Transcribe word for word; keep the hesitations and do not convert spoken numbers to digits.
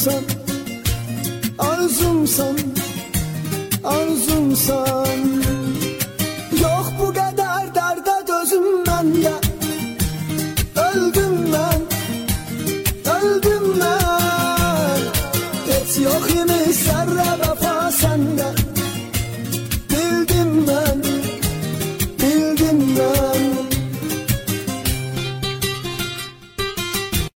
arzumsan, arzumsan, arzumsan. Yok bu kadar darda dözüm məndə, öldüm mən.